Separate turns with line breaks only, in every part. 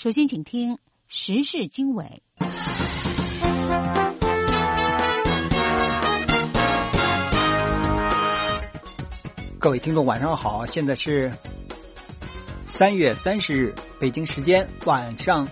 首先请听时事经纬。
各位听众晚上好，现在是3月30日北京时间晚上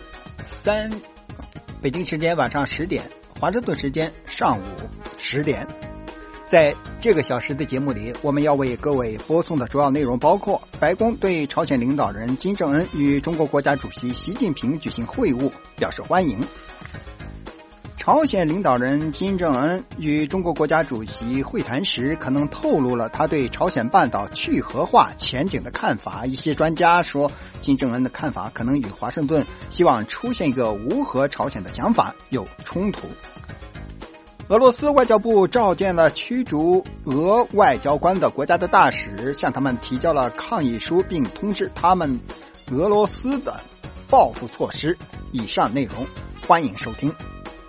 10点，华盛顿时间上午10点。在这个小时的节目里，我们要为各位播送的主要内容包括：白宫对朝鲜领导人金正恩与中国国家主席习近平举行会晤表示欢迎；朝鲜领导人金正恩与中国国家主席会谈时，可能透露了他对朝鲜半岛去核化前景的看法。一些专家说，金正恩的看法可能与华盛顿希望出现一个无核朝鲜的想法有冲突。俄罗斯外交部召见了驱逐俄外交官的国家的大使，向他们提交了抗议书，并通知他们俄罗斯的报复措施。以上内容欢迎收听。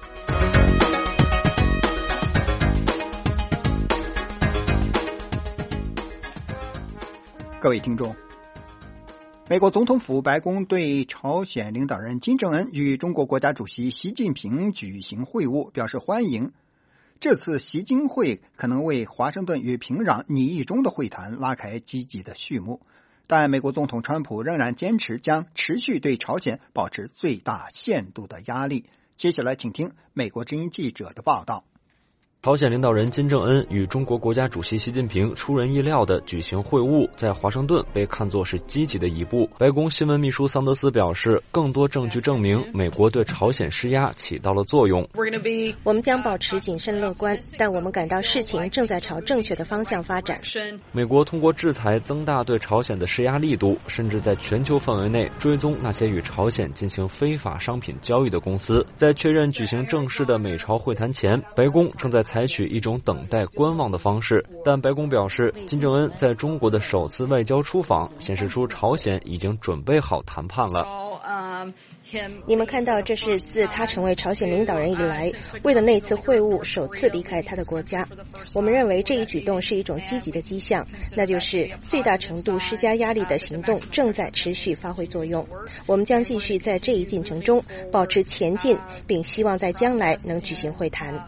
各位听众，美国总统府白宫对朝鲜领导人金正恩与中国国家主席习近平举行会晤表示欢迎。这次习金会可能为华盛顿与平壤拟议中的会谈拉开积极的序幕，但美国总统川普仍然坚持将持续对朝鲜保持最大限度的压力。接下来请听美国之音记者的报道。
朝鲜领导人金正恩与中国国家主席习近平出人意料地举行会晤，在华盛顿被看作是积极的一步。白宫新闻秘书桑德斯表示，更多证据证明美国对朝鲜施压起到了作用。
我们将保持谨慎乐观，但我们感到事情正在朝正确的方向发展。
美国通过制裁增大对朝鲜的施压力度，甚至在全球范围内追踪那些与朝鲜进行非法商品交易的公司。在确认举行正式的美朝会谈前，白宫正在采取一种等待观望的方式，但白宫表示，金正恩在中国的首次外交出访显示出朝鲜已经准备好谈判了。
你们看到，这是自他成为朝鲜领导人以来，为了那次会晤首次离开他的国家。我们认为这一举动是一种积极的迹象，那就是最大程度施加压力的行动正在持续发挥作用。我们将继续在这一进程中保持前进，并希望在将来能举行会谈。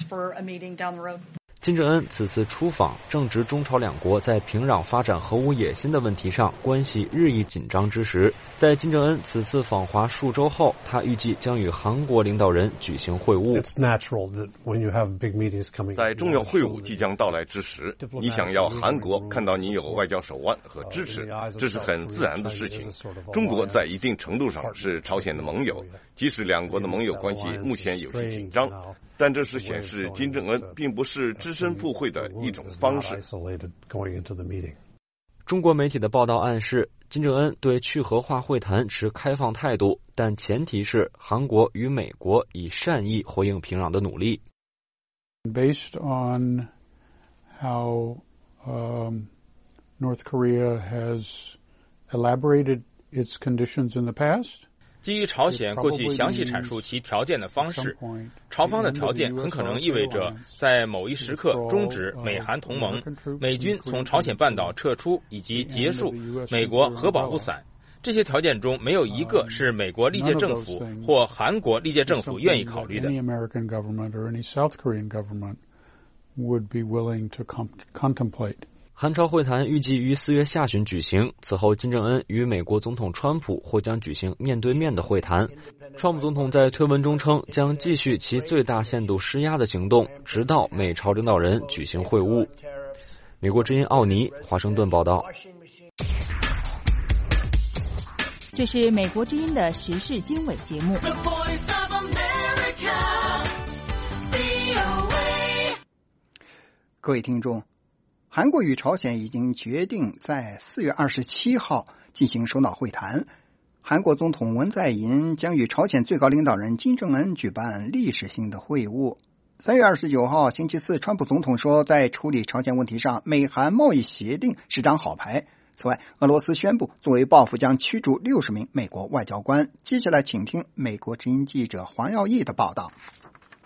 金正恩此次出访正值中朝两国在平壤发展核武野心的问题上关系日益紧张之时。在金正恩此次访华数周后，他预计将与韩国领导人举行会晤。
在重要会晤即将到来之时，你想要韩国看到你有外交手腕和支持，这是很自然的事情。中国在一定程度上是朝鲜的盟友，即使两国的盟友关系目前有些紧张，但这是显示金正恩并不是只身赴会的一种方式。
中国媒体的报道暗示，金正恩对去核化会谈持开放态度，但前提是韩国与美国以善意回应平壤的努力。
Based on how North Korea has elaborated its conditions in the past,
基于朝鲜过去详细阐述其条件的方式，朝方的条件很可能意味着在某一时刻终止美韩同盟，美军从朝鲜半岛撤出，以及结束美国核保护伞。这些条件中没有一个是美国历届政府或韩国历届政府愿意考虑的。
韩朝会谈预计于4月下旬举行，此后金正恩与美国总统川普或将举行面对面的会谈。川普总统在推文中称，将继续其最大限度施压的行动，直到美朝领导人举行会晤。美国之音奥尼，华盛顿报道。
这是美国之音的时事经纬节目。
各位听众，韩国与朝鲜已经决定在4月27号进行首脑会谈。韩国总统文在寅将与朝鲜最高领导人金正恩举办历史性的会晤。3月29号星期四，川普总统说，在处理朝鲜问题上，美韩贸易协定是张好牌。此外，俄罗斯宣布作为报复将驱逐60名美国外交官。接下来请听美国之音记者黄耀义的报道。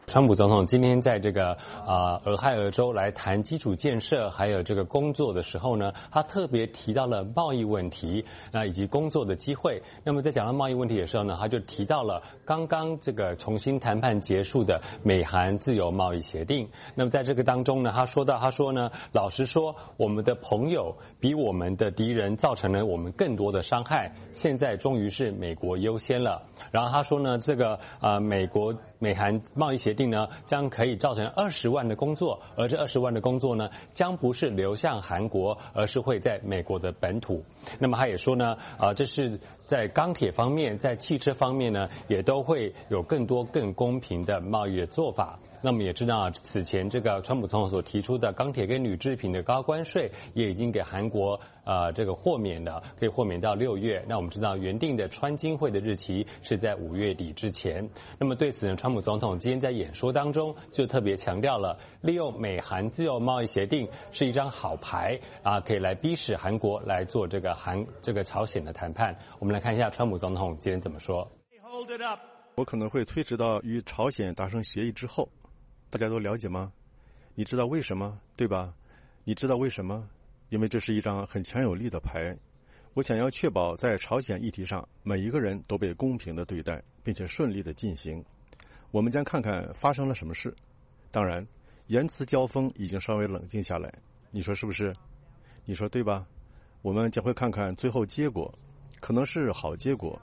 川普总统今天在这个俄亥俄州来谈基础建设还有这个工作的时候呢，他特别提到了贸易问题以及工作的机会。那么在讲到贸易问题的时候呢，他就提到了刚刚这个重新谈判结束的美韩自由贸易协定。那么在这个当中呢，他说呢，老实说，我们的朋友比我们的敌人造成了我们更多的伤害，现在终于是美国优先了。然后他说呢，这个美韩贸易协定呢，将可以造成20万的工作，而这20万的工作呢，将不是流向韩国，而是会在美国的本土。那么他也说呢，这是在钢铁方面，在汽车方面呢，也都会有更多更公平的贸易的做法。那么也知道此前这个川普总统所提出的钢铁跟铝制品的高关税，也已经给韩国这个豁免了，可以豁免到6月。那我们知道原定的川金会的日期是在5月底之前。那么对此呢，川普总统今天在演说当中就特别强调了，利用美韩自由贸易协定是一张好牌可以来逼使韩国来做这个朝鲜的谈判。我们来看一下川普总统今天怎么说。
我可能会推迟到与朝鲜达成协议之后。大家都了解吗？你知道为什么，对吧？你知道为什么？因为这是一张很强有力的牌。我想要确保在朝鲜议题上，每一个人都被公平的对待，并且顺利的进行。我们将看看发生了什么事。当然，言辞交锋已经稍微冷静下来，你说是不是？你说对吧？我们将会看看最后结果，可能是好结果。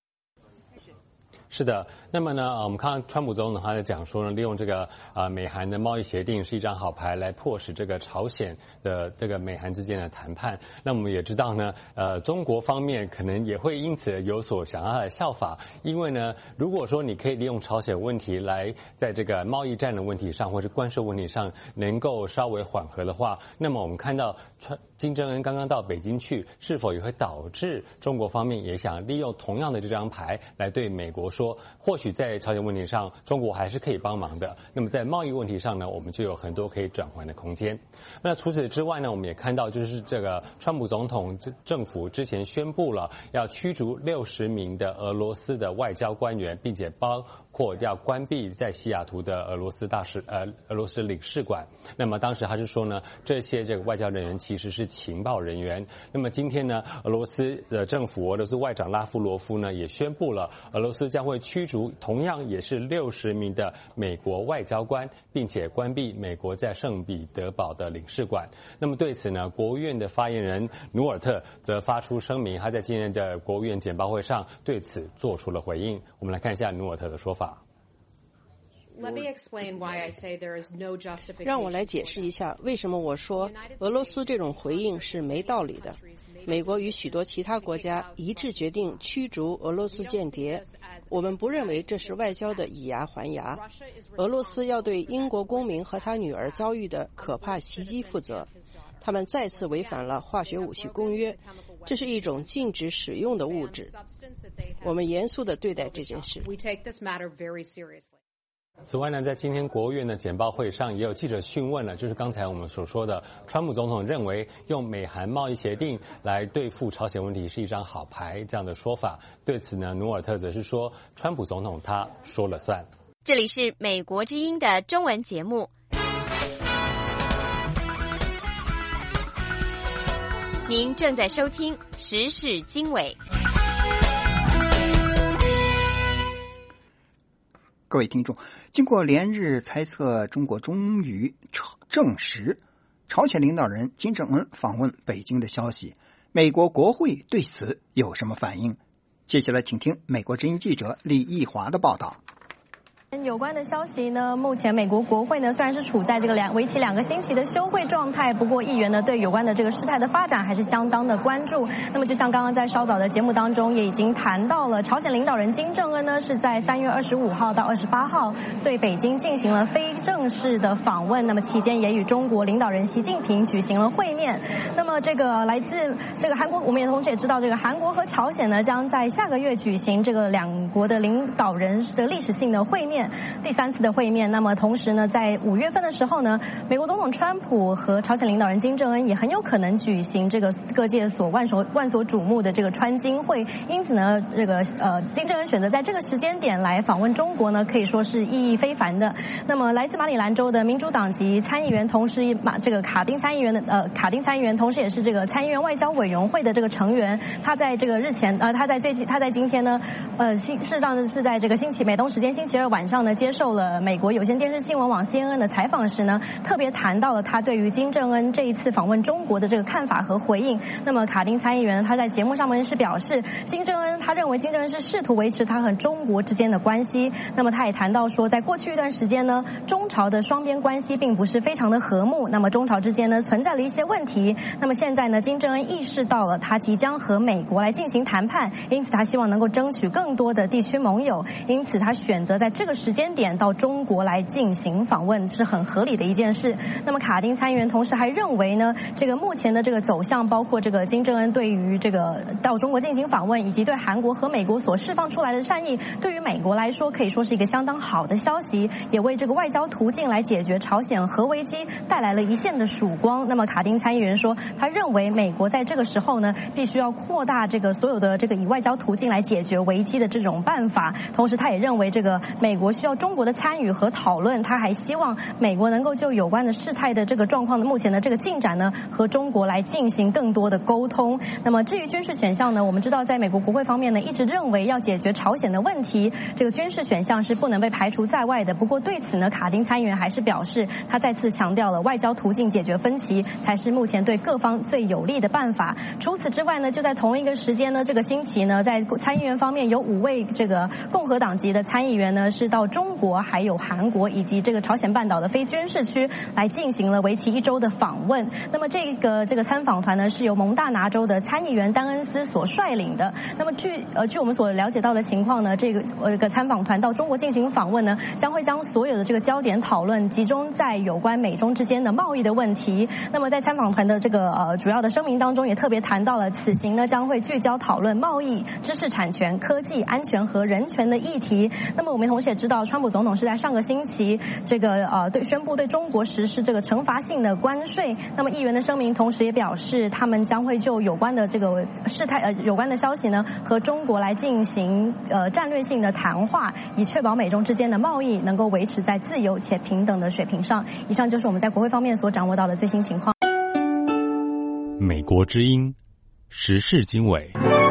是的，那么呢，我们看川普总统他在讲说呢，利用这个美韩的贸易协定是一张好牌，来迫使这个朝鲜的这个美韩之间的谈判。那我们也知道呢，中国方面可能也会因此有所想要的效法，因为呢，如果说你可以利用朝鲜问题来在这个贸易战的问题上或者关税问题上能够稍微缓和的话，那么我们看到金正恩刚刚到北京去，是否也会导致中国方面也想利用同样的这张牌来对美国说，或许在朝鲜问题上中国还是可以帮忙的，那么在贸易问题上呢，我们就有很多可以转换的空间。那除此之外呢，我们也看到就是这个川普总统政府之前宣布了要驱逐60名的俄罗斯的外交官员，并且包括要关闭在西雅图的俄罗斯领事馆。那么当时他是说呢，这些这个外交人员其实是情报人员。那么今天呢，俄罗斯的政府，俄罗斯外长拉夫罗夫呢也宣布了，俄罗斯将会驱逐同样也是60名的美国外交官，并且关闭美国在圣彼得堡的领事馆。那么对此呢，国务院的发言人努尔特则发出声明，他在今天的国务院简报会上对此做出了回应。我们来看一下努尔特的说法。
让我来解释一下为什么我说俄罗斯这种回应是没道理的。美国与许多其他国家一致决定驱逐俄罗斯间谍，我们不认为这是外交的以牙还牙。俄罗斯要对英国公民和他女儿遭遇的可怕袭击负责，他们再次违反了化学武器公约，这是一种禁止使用的物质。我们严肃地对待这件事。
此外呢，在今天国务院的简报会上也有记者询问了，就是刚才我们所说的，川普总统认为用美韩贸易协定来对付朝鲜问题是一张好牌这样的说法。对此呢，努尔特则是说，川普总统他说了算。
这里是美国之音的中文节目，您正在收听时事经纬。
各位听众，经过连日猜测，中国终于证实朝鲜领导人金正恩访问北京的消息，美国国会对此有什么反应？接下来请听美国之音记者李义华的报道。
有关的消息呢，目前美国国会呢虽然是处在这个为期2个星期的休会状态，不过议员呢对有关的这个事态的发展还是相当的关注。那么就像刚刚在稍早的节目当中也已经谈到了，朝鲜领导人金正恩呢是在3月25号到28号对北京进行了非正式的访问，那么期间也与中国领导人习近平举行了会面。那么这个来自这个韩国，我们也同时也知道，这个韩国和朝鲜呢将在下个月举行这个2国的领导人的历史性的会面。 面，第3次的会面。那么同时呢，在5月份的时候呢，美国总统川普和朝鲜领导人金正恩也很有可能举行这个各界万所瞩目的这个川金会。因此呢，这个金正恩选择在这个时间点来访问中国呢，可以说是意义非凡的。那么来自马里兰州的民主党籍参议员，同时这个卡丁参议员，同时也是这个参议院外交委员会的这个成员，他在这个日前他在今天呢事实上是在这个美东时间星期2晚上呢，接受了美国有线电视新闻网 CNN 的采访时呢，特别谈到了他对于金正恩这一次访问中国的这个看法和回应。那么卡丁参议员他在节目上面是表示，他认为金正恩是试图维持他和中国之间的关系。那么他也谈到说，在过去一段时间呢，中朝的双边关系并不是非常的和睦，那么中朝之间呢存在了一些问题。那么现在呢，金正恩意识到了他即将和美国来进行谈判，因此他希望能够争取更多的地区盟友，因此他选择在这个时间点到中国来进行访问，是很合理的一件事。那么卡丁参议员同时还认为呢，这个目前的这个走向，包括这个金正恩对于这个到中国进行访问，以及对韩国和美国所释放出来的善意，对于美国来说可以说是一个相当好的消息，也为这个外交途径来解决朝鲜核危机带来了一线的曙光。那么卡丁参议员说，他认为美国在这个时候呢，必须要扩大这个所有的这个以外交途径来解决危机的这种办法。同时他也认为这个美国需要中国的参与和讨论，他还希望美国能够就有关的事态的这个状况的目前的这个进展呢，和中国来进行更多的沟通。那么至于军事选项呢，我们知道在美国国会方面呢，一直认为要解决朝鲜的问题，这个军事选项是不能被排除在外的。不过对此呢，卡丁参议员还是表示，他再次强调了外交途径解决分歧才是目前对各方最有利的办法。除此之外呢，就在同一个时间呢，这个星期呢，在参议员方面有5位这个共和党籍的参议员呢，是到中国还有韩国以及这个朝鲜半岛的非军事区来进行了为期1周的访问。那么这个参访团呢，是由蒙大拿州的参议员丹恩斯所率领的。那么据我们所了解到的情况呢，这个参访团到中国进行访问呢，将会将所有的这个焦点讨论集中在有关美中之间的贸易的问题。那么在参访团的这个主要的声明当中，也特别谈到了此行呢将会聚焦讨论贸易、知识产权、科技、安全和人权的议题。那么我们同时也知道，川普总统是在上个星期这个宣布对中国实施这个惩罚性的关税。那么议员的声明同时也表示，他们将会就有关的这个事态有关的消息呢，和中国来进行战略性的谈话，以确保美中之间的贸易能够维持在自由且平等的水平上。以上就是我们在国会方面所掌握到的最新情况。
美国之音时事经纬。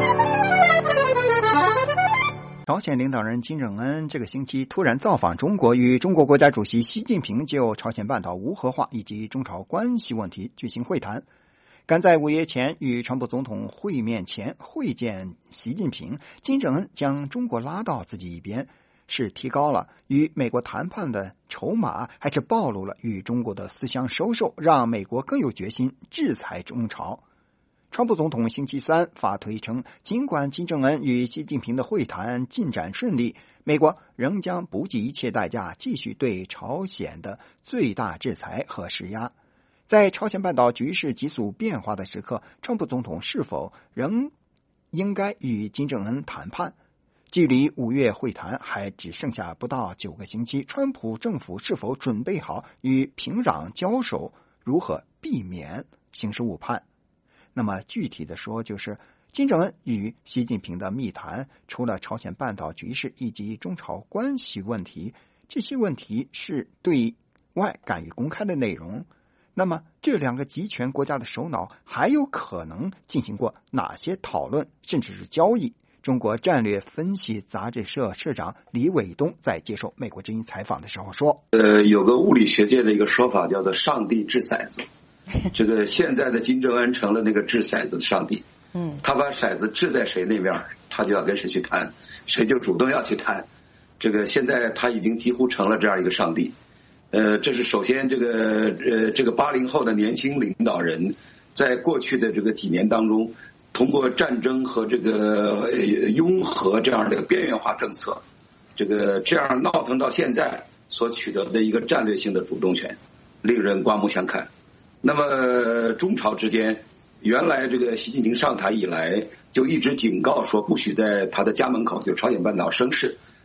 朝鲜领导人金正恩这个星期突然造访中国，与中国国家主席习近平就朝鲜半岛无核化以及中朝关系问题举行会谈。赶在5月前与川普总统会面前会见习近平，金正恩将中国拉到自己一边，是提高了与美国谈判的筹码，还是暴露了与中国的私相授受，让美国更有决心制裁中朝？川普总统星期3发推称，尽管金正恩与习近平的会谈进展顺利，美国仍将不计一切代价继续对朝鲜的最大制裁和施压。在朝鲜半岛局势急速变化的时刻，川普总统是否仍应该与金正恩谈判？距离5月会谈还只剩下不到9个星期，川普政府是否准备好与平壤交手？如何避免形势误判？那么具体的说，就是金正恩与习近平的密谈，除了朝鲜半岛局势以及中朝关系问题，这些问题是对外敢于公开的内容。那么这2个集权国家的首脑还有可能进行过哪些讨论，甚至是交易？中国战略分析杂志社社长李伟东在接受美国之音采访的时候说，
有个物理学界的一个说法叫做上帝掷骰子，这个现在的金正恩成了那个掷骰子的上帝，他把骰子掷在谁那边，他就要跟谁去谈，谁就主动要去谈。这个现在他已经几乎成了这样一个上帝。这是首先这个80后的年轻领导人，在过去的这个几年当中，通过战争和这个拥核这样的边缘化政策，这样闹腾到现在所取得的一个战略性的主动权，令人刮目相看。那么中朝之间，原来这个习近平上台以来就一直警告说，不许在他的家门口就朝鲜半岛生事，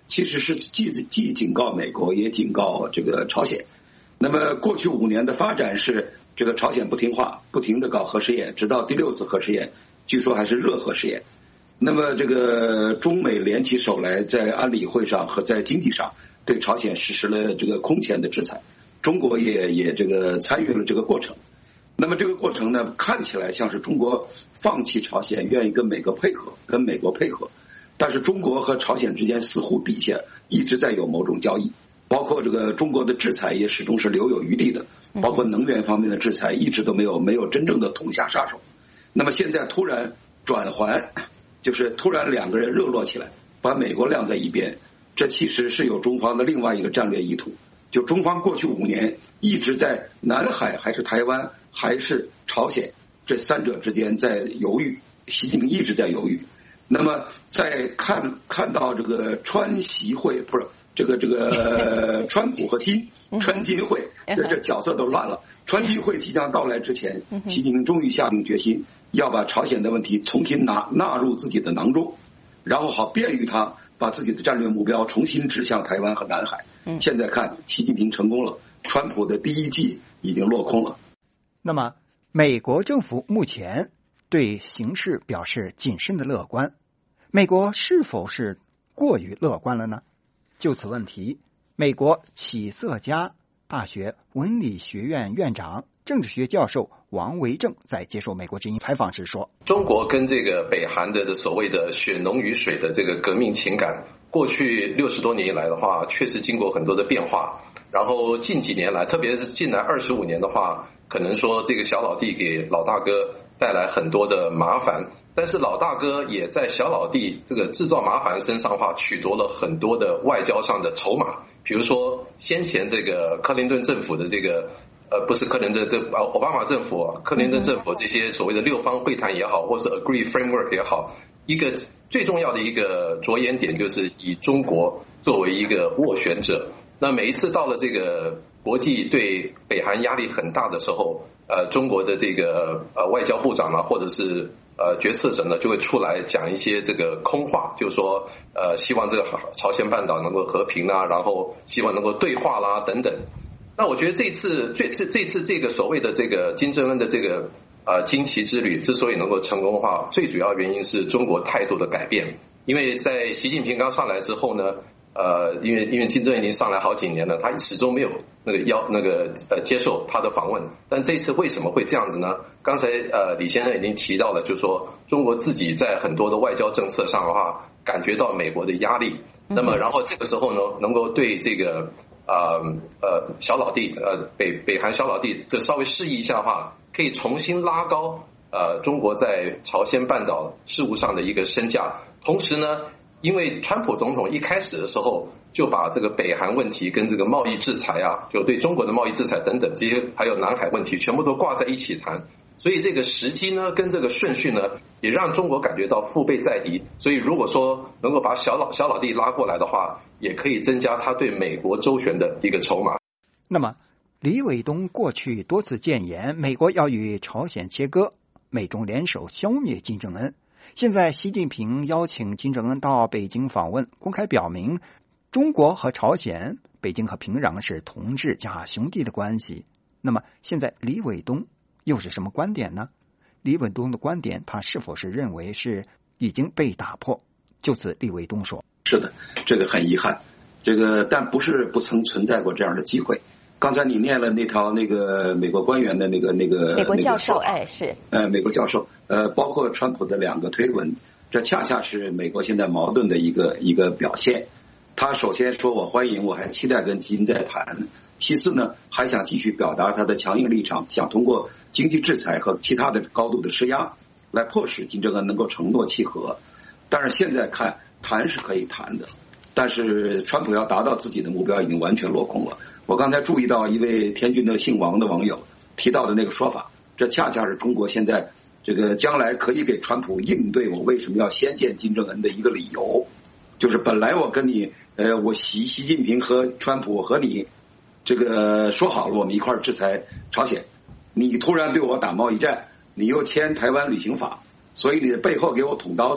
其实是既警告美国，也警告这个朝鲜。那么过去5年的发展是，这个朝鲜不听话，不停地搞核试验，直到第6次核试验，据说还是热核试验。那么这个中美联起手来，在安理会上和在经济上对朝鲜实施了这个空前的制裁，中国也这个参与了这个过程。那么这个过程呢，看起来像是中国放弃朝鲜，愿意跟美国配合，但是中国和朝鲜之间似乎底下一直在有某种交易，包括这个中国的制裁也始终是留有余地的，包括能源方面的制裁一直都没有真正的捅下杀手。那么现在突然转环，就是突然两个人热络起来，把美国晾在一边，这其实是有中方的另外一个战略意图。就中方过去5年一直在南海还是台湾还是朝鲜这三者之间在犹豫，习近平一直在犹豫。那么在看到这个川习会，不是这个川普和川金会，这角色都乱了。川金会即将到来之前，习近平终于下定决心要把朝鲜的问题重新纳入自己的囊中，然后好便于他把自己的战略目标重新指向台湾和南海。现在看习近平成功了，川普的第1计已经落空了。
那么美国政府目前对形势表示谨慎的乐观，美国是否是过于乐观了呢？就此问题，美国启瑟加大学文理学院院长、政治学教授王维正在接受美国之音采访时说：
中国跟这个北韩的所谓的血浓于水的这个革命情感，过去60多年以来的话，确实经过很多的变化。然后近几年来，特别是近来25年的话，可能说这个小老弟给老大哥带来很多的麻烦，但是老大哥也在小老弟这个制造麻烦身上的话，取得了很多的外交上的筹码。比如说先前这个克林顿政府的这个不是克林顿，奥巴马政府，克林顿政府这些所谓的6方会谈也好，或是 Agree Framework 也好，一个最重要的一个着眼点就是以中国作为一个斡旋者。那每一次到了这个国际对北韩压力很大的时候，中国的这个外交部长啊，或者是决策者呢，就会出来讲一些这个空话，就是说希望这个朝鲜半岛能够和平啊，然后希望能够对话啦等等。那我觉得这次这个所谓的这个金正恩的这个金旗之旅之所以能够成功的话，最主要原因是中国态度的改变。因为在习近平刚上来之后呢，因为金正恩已经上来好几年了，他始终没有接受他的访问。但这次为什么会这样子呢？刚才李先生已经提到了，就是说中国自己在很多的外交政策上的话，感觉到美国的压力。那么然后这个时候呢，能够对这个小老弟北韩小老弟这稍微示意一下的话，可以重新拉高中国在朝鲜半岛事务上的一个身价。同时呢，因为川普总统一开始的时候就把这个北韩问题跟这个贸易制裁啊，就对中国的贸易制裁等等这些，还有南海问题全部都挂在一起谈，所以这个时机呢跟这个顺序呢也让中国感觉到腹背在敌。所以如果说能够把小老弟拉过来的话，也可以增加他对美国周旋的一个筹码。
那么李伟东过去多次建言美国要与朝鲜切割，美中联手消灭金正恩。现在习近平邀请金正恩到北京访问，公开表明中国和朝鲜、北京和平壤是同志加兄弟的关系。那么现在李伟东又是什么观点呢？李伟东的观点，他是否是认为是已经被打破？就此李伟东说：
是的，这个很遗憾，但不是不曾存在过这样的机会。刚才你念了那条美国官员的美国
教授，是
美国教授，包括川普的2个推文，这恰恰是美国现在矛盾的一个表现。他首先说我欢迎，我还期待跟金再谈。其次呢，还想继续表达他的强硬立场，想通过经济制裁和其他的高度的施压来迫使金正恩能够承诺契合。但是现在看谈是可以谈的，但是川普要达到自己的目标已经完全落空了。我刚才注意到一位天津的姓王的网友提到的那个说法，这恰恰是中国现在这个将来可以给川普应对我为什么要先见金正恩的一个理由。就是本来我跟你我习近平和川普和你这个说好了，我们一块儿制裁朝鲜，你突然对我打贸易战，你又签台湾旅行法，所以你的背后给我捅刀子，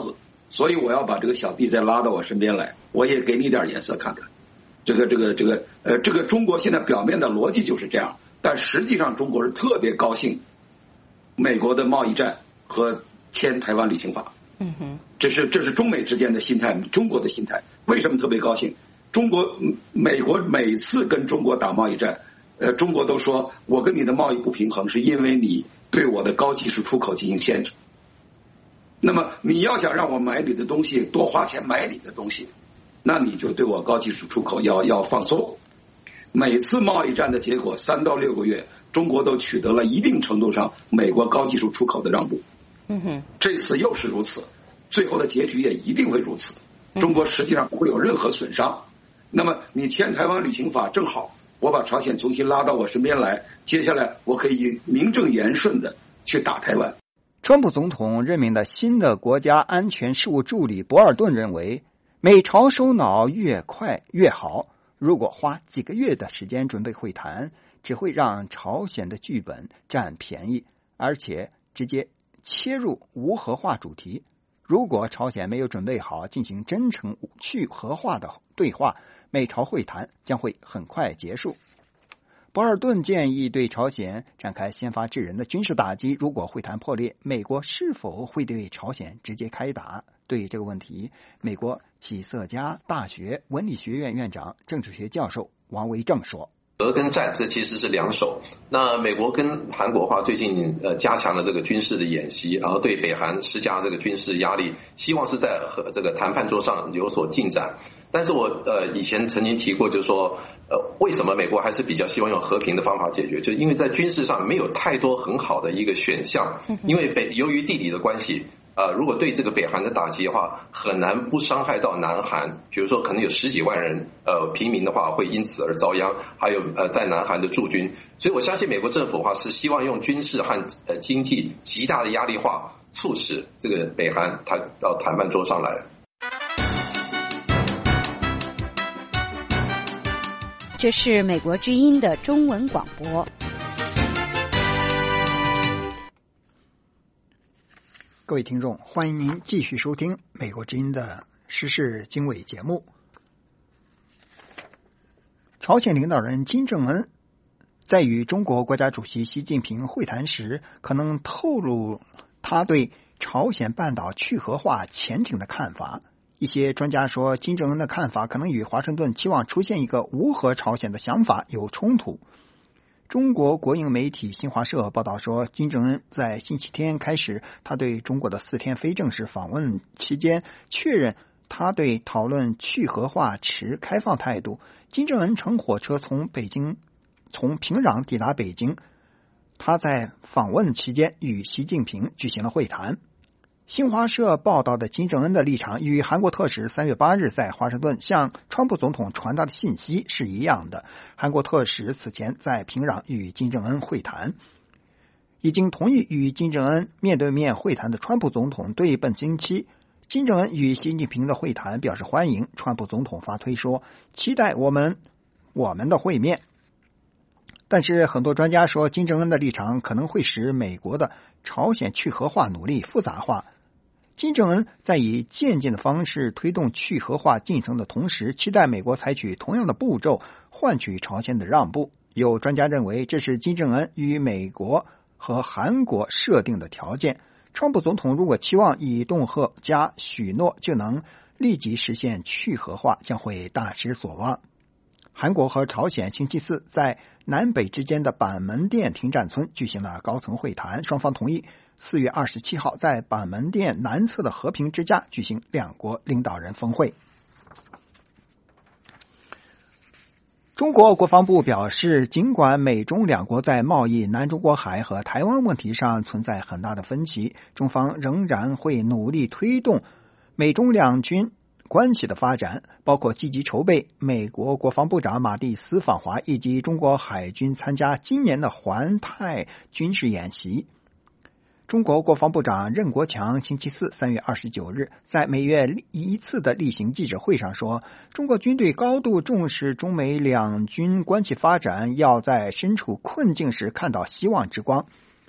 所以我要把这个小弟再拉到我身边来，我也给你点颜色看看。这个中国现在表面的逻辑就是这样，但实际上中国是特别高兴美国的贸易战和签台湾旅行法。这是中美之间的心态，中国的心态。为什么特别高兴？美国每次跟中国打贸易战，中国都说我跟你的贸易不平衡是因为你对我的高技术出口进行限制。那么你要想让我买你的东西，多花钱买你的东西，那你就对我高技术出口要放松。每次贸易战的结果3到6个月，中国都取得了一定程度上美国高技术出口的让步。这次又是如此，最后的结局也一定会如此。中国实际上不会有任何损伤。那么你签台湾旅行法正好，我把朝鲜重新拉到我身边来，接下来我可以名正言顺的去打台湾。
川普总统任命的新的国家安全事务助理博尔顿认为，美朝首脑越快越好，如果花几个月的时间准备会谈，只会让朝鲜的剧本占便宜，而且直接切入无核化主题。如果朝鲜没有准备好进行真诚去核化的对话，美朝会谈将会很快结束。博尔顿建议对朝鲜展开先发制人的军事打击，如果会谈破裂，美国是否会对朝鲜直接开打？对这个问题，美国启瑟加大学文理学院院长、政治学教授王维正说：
核跟战这其实是两手。那美国跟韩国的话，最近加强了这个军事的演习，然后对北韩施加这个军事压力，希望是在这个谈判桌上有所进展。但是我以前曾经提过，就是说为什么美国还是比较希望用和平的方法解决，就因为在军事上没有太多很好的一个选项，因为由于地理的关系。如果对这个北韩的打击的话，很难不伤害到南韩。比如说，可能有10几万人平民的话会因此而遭殃，还有在南韩的驻军。所以我相信美国政府的话是希望用军事和经济极大的压力化，促使这个北韩它到谈判桌上来。
这是美国之音的中文广播。
各位听众，欢迎您继续收听美国之音的时事经纬节目。朝鲜领导人金正恩在与中国国家主席习近平会谈时，可能透露他对朝鲜半岛去核化前景的看法。一些专家说，金正恩的看法可能与华盛顿期望出现一个无核朝鲜的想法有冲突。中国国营媒体新华社报道说，金正恩在星期天开始他对中国的4天非正式访问期间，确认他对讨论去核化持开放态度。金正恩乘火车从平壤抵达北京，他在访问期间与习近平举行了会谈。新华社报道的金正恩的立场与韩国特使3月8日在华盛顿向川普总统传达的信息是一样的。韩国特使此前在平壤与金正恩会谈，已经同意与金正恩面对面会谈的川普总统对本星期金正恩与习近平的会谈表示欢迎。川普总统发推说，期待我们的会面。但是很多专家说，金正恩的立场可能会使美国的朝鲜去核化努力复杂化。金正恩在以渐进的方式推动去核化进程的同时，期待美国采取同样的步骤换取朝鲜的让步。有专家认为，这是金正恩与美国和韩国设定的条件。川普总统如果期望以恫吓加许诺就能立即实现去核化，将会大失所望。韩国和朝鲜星期4在南北之间的板门店停战村举行了高层会谈，双方同意4月27号在板门店南侧的和平之家举行两国领导人峰会。中国国防部表示，尽管美中两国在贸易、南中国海和台湾问题上存在很大的分歧，中方仍然会努力推动美中两军关系的发展，包括积极筹备美国国防部长马蒂斯访华，以及中国海军参加今年的环太军事演习。中国国防部长任国强星期4 3月29日在每月一次的例行记者会上说，中国军队高度重视中美两军关系发展，要在身处困境时看到希望之光。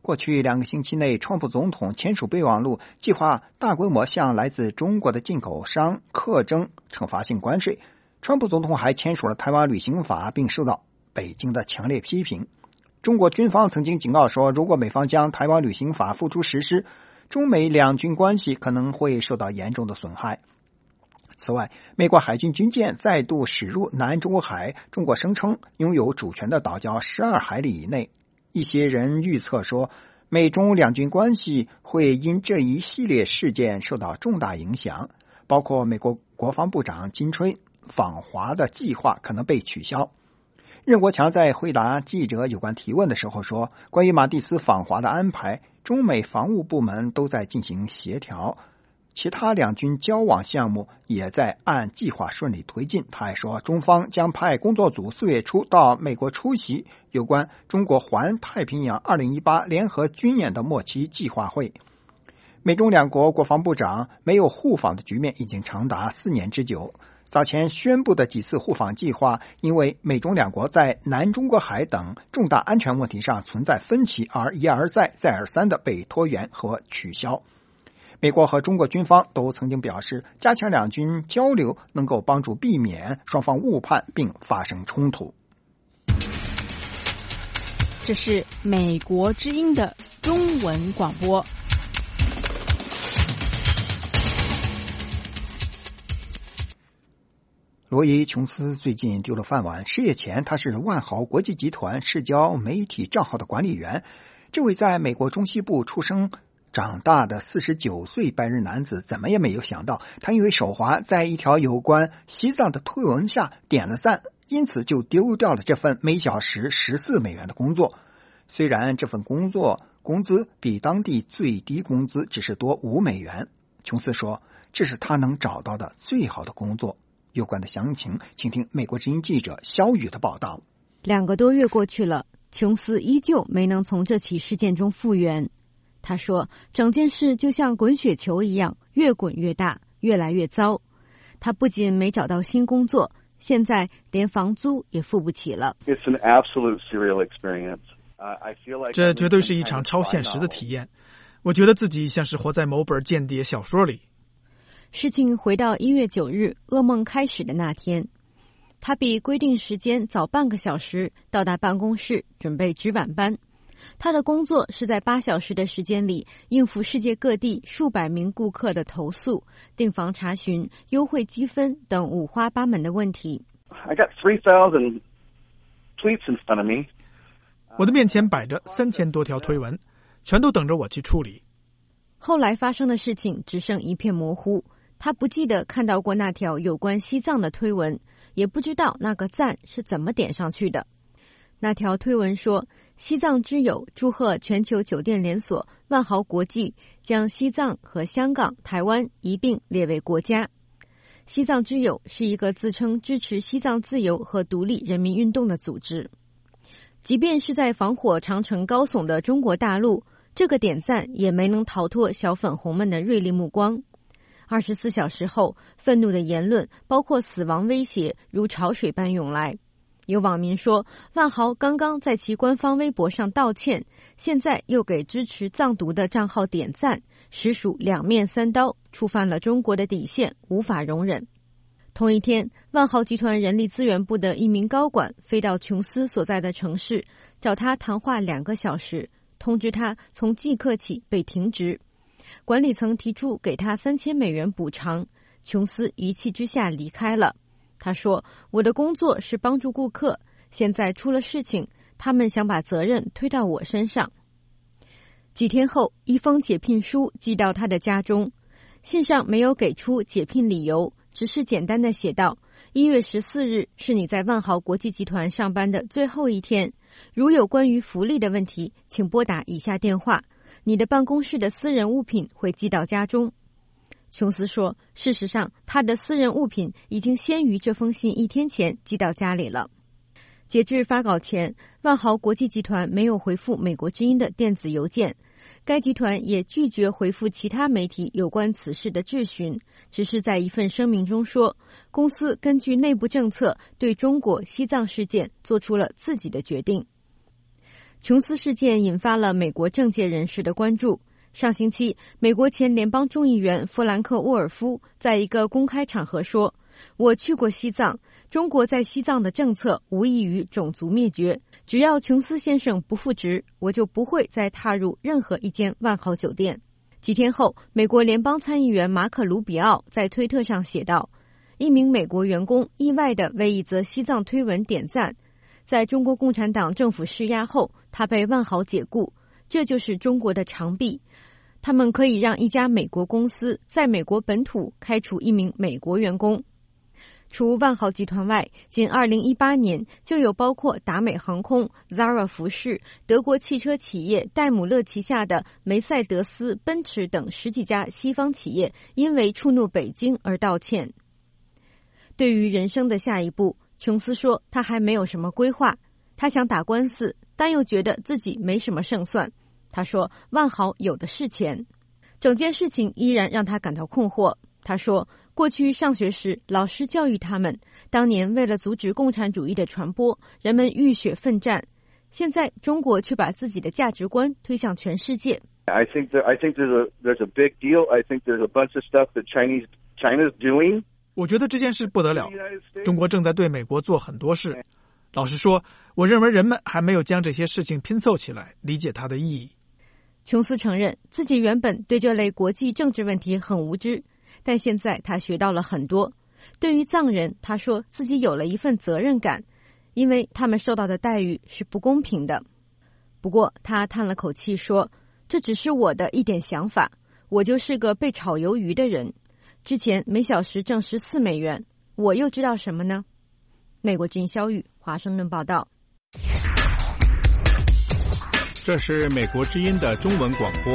过去2个星期内，川普总统签署备忘录，计划大规模向来自中国的进口商课征惩罚性关税。川普总统还签署了台湾旅行法，并受到北京的强烈批评。中国军方曾经警告说，如果美方将台湾旅行法付诸实施，中美两军关系可能会受到严重的损害。此外，美国海军军舰再度驶入南中国海，中国声称拥有主权的岛礁12海里以内。一些人预测说，美中两军关系会因这一系列事件受到重大影响，包括美国国防部长金春访华的计划可能被取消。任国强在回答记者有关提问的时候说，关于马蒂斯访华的安排，中美防务部门都在进行协调，其他两军交往项目也在按计划顺利推进。他还说，中方将派工作组4月初到美国出席有关中国环太平洋2018联合军演的末期计划会。美中两国国防部长没有互访的局面已经长达4年之久。早前宣布的几次互访计划，因为美中两国在南中国海等重大安全问题上存在分歧，而一而再再而三的被拖延和取消。美国和中国军方都曾经表示，加强两军交流能够帮助避免双方误判并发生冲突。
这是美国之音的中文广播。
罗伊·琼斯最近丢了饭碗，失业前他是万豪国际集团社交媒体账号的管理员。这位在美国中西部出生长大的49岁白人男子怎么也没有想到，他因为手滑在一条有关西藏的推文下点了赞，因此就丢掉了这份每小时14美元的工作。虽然这份工作工资比当地最低工资只是多5美元，琼斯说这是他能找到的最好的工作。有关的详情请听美国之音记者肖宇的报道。
2个多月过去了，琼斯依旧没能从这起事件中复原。他说，整件事就像滚雪球一样，越滚越大，越来越糟。他不仅没找到新工作，现在连房租也付不起了。
这绝对是一场超现实的体验，我觉得自己像是活在某本间谍小说里。
事情回到1月9日噩梦开始的那天，他比规定时间早半个小时到达办公室，准备值晚班。他的工作是在8小时的时间里应付世界各地数百名顾客的投诉、订房查询、优惠积分等五花八门的问题。
我的面前摆着3000多条推文，全都等着我去处理。
后来发生的事情只剩一片模糊，他不记得看到过那条有关西藏的推文，也不知道那个赞是怎么点上去的。那条推文说，西藏之友祝贺全球酒店连锁万豪国际将西藏和香港、台湾一并列为国家。西藏之友是一个自称支持西藏自由和独立人民运动的组织。即便是在防火长城高耸的中国大陆，这个点赞也没能逃脱小粉红们的锐利目光。24小时后，愤怒的言论包括死亡威胁如潮水般涌来。有网民说，万豪刚刚在其官方微博上道歉，现在又给支持藏独的账号点赞，实属两面三刀，触犯了中国的底线，无法容忍。同一天，万豪集团人力资源部的一名高管飞到琼斯所在的城市，找他谈话2个小时，通知他从即刻起被停职。管理层提出给他3000美元补偿，琼斯一气之下离开了。他说，我的工作是帮助顾客，现在出了事情，他们想把责任推到我身上。几天后，一封解聘书寄到他的家中，信上没有给出解聘理由，只是简单的写道：1月14日是你在万豪国际集团上班的最后一天，如有关于福利的问题，请拨打以下电话，你的办公室的私人物品会寄到家中。琼斯说，事实上他的私人物品已经先于这封信1天前寄到家里了。截至发稿前，万豪国际集团没有回复美国之音的电子邮件，该集团也拒绝回复其他媒体有关此事的质询，只是在一份声明中说，公司根据内部政策对中国西藏事件做出了自己的决定。 琼斯事件引发了美国政界人士的关注。上星期，美国前联邦众议员弗兰克·沃尔夫在一个公开场合说，我去过西藏，中国在西藏的政策无异于种族灭绝，只要琼斯先生不复职，我就不会再踏入任何一间万豪酒店。几天后，美国联邦参议员马可·卢比奥在推特上写道，一名美国员工意外地为一则西藏推文点赞，在中国共产党政府施压后，他被万豪解雇，这就是中国的长臂。他们可以让一家美国公司在美国本土开除一名美国员工。除万豪集团外，仅2018年就有包括达美航空、Zara 服饰、德国汽车企业戴姆勒旗下的梅赛德斯、奔驰等10几家西方企业因为触怒北京而道歉。对于人生的下一步，琼斯说他还没有什么规划，他想打官司，但又觉得自己没什么胜算。他说万豪有的是钱。整件事情依然让他感到困惑。他说过去上学时老师教育他们，当年为了阻止共产主义的传播，人们浴血奋战，现在中国却把自己的价值观推向全世界。
I think there's a big deal. I think there's a bunch of stuff that China's doing.
我觉得这件事不得了，中国正在对美国做很多事。老实说，我认为人们还没有将这些事情拼凑起来，理解它的意义。
琼斯承认自己原本对这类国际政治问题很无知，但现在他学到了很多。对于藏人，他说自己有了一份责任感，因为他们受到的待遇是不公平的。不过他叹了口气说，这只是我的一点想法，我就是个被炒鱿鱼的人，之前每小时挣14美元，我又知道什么呢？美国之音肖玉华盛顿报道。
这是美国之音的中文广播。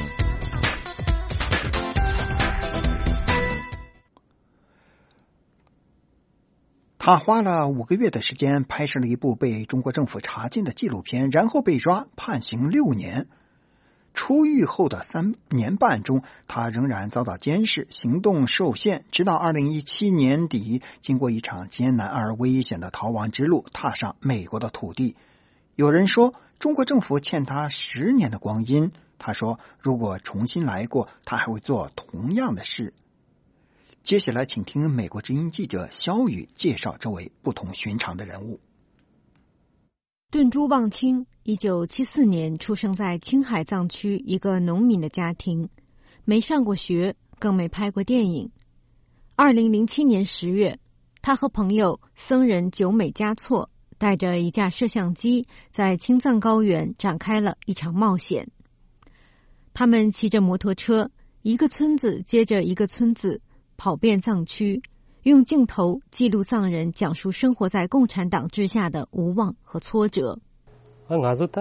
他花了5个月的时间拍摄了一部被中国政府查禁的纪录片，然后被抓，判刑6年。出狱后的3年半中，他仍然遭到监视，行动受限，直到2017年底，经过一场艰难而危险的逃亡之路，踏上美国的土地。有人说，中国政府欠他10年的光阴。他说，如果重新来过，他还会做同样的事。接下来，请听美国之音记者肖宇介绍这位不同寻常的人物。
顿珠旺清1974年出生在青海藏区一个农民的家庭，没上过学，更没拍过电影。2007年10月，他和朋友僧人久美嘉措带着一架摄像机，在青藏高原展开了一场冒险。他们骑着摩托车，一个村子接着一个村子，跑遍藏区，用镜头记录藏人讲述生活在共产党之下的无望和挫折。
我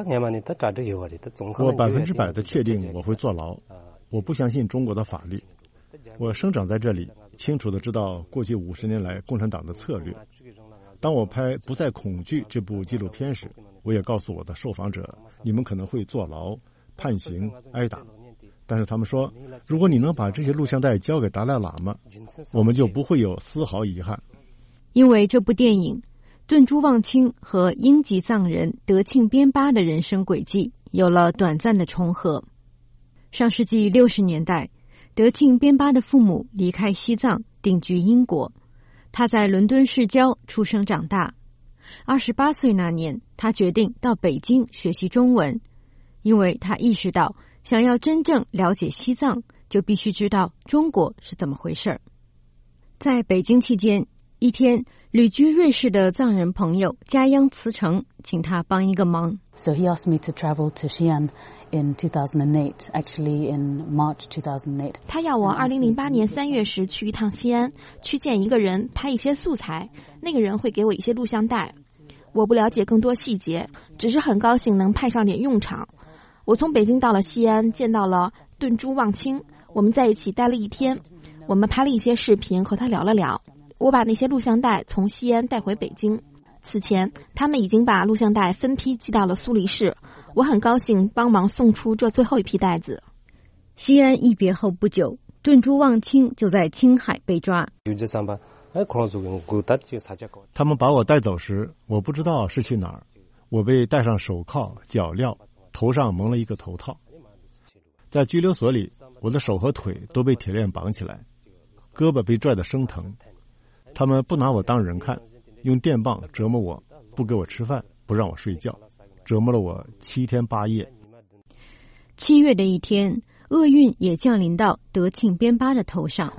100%的确定我会坐牢。我不相信中国的法律。我生长在这里，清楚地知道过去50年来共产党的策略。当我拍《不再恐惧》这部纪录片时，我也告诉我的受访者，你们可能会坐牢、判刑、挨打。但是他们说，如果你能把这些录像带交给达赖喇嘛，我们就不会有丝毫遗憾。
因为这部电影，顿珠旺清和英籍藏人德庆边巴的人生轨迹有了短暂的重合。上世纪60年代，德庆边巴的父母离开西藏，定居英国。他在伦敦市郊出生长大。28岁那年，他决定到北京学习中文，因为他意识到，想要真正了解西藏，就必须知道中国是怎么回事。在北京期间，一天，旅居瑞士的藏人朋友嘉央慈诚请他帮一个忙。
So he asked me to travel to Xi'an in 2008, actually in March 2008.
他要我2008年3月时去一趟西安，去见一个人，拍一些素材。那个人会给我一些录像带。我不了解更多细节，只是很高兴能派上点用场。我从北京到了西安，见到了顿珠旺清，我们在一起待了1天。我们拍了一些视频，和他聊了聊。我把那些录像带从西安带回北京。此前，他们已经把录像带分批寄到了苏黎世。我很高兴帮忙送出这最后一批袋子。
西安一别后不久，顿珠旺清就在青海被抓。
他们把我带走时，我不知道是去哪儿。 我被戴上手铐、脚镣，头上蒙了一个头套。在拘留所里，我的手和腿都被铁链绑起来，胳膊被拽得生疼。他们不拿我当人看，用电棒折磨我，不给我吃饭，不让我睡觉，折磨了我7天8夜。
7月的一天，厄运也降临到德庆边巴的头上。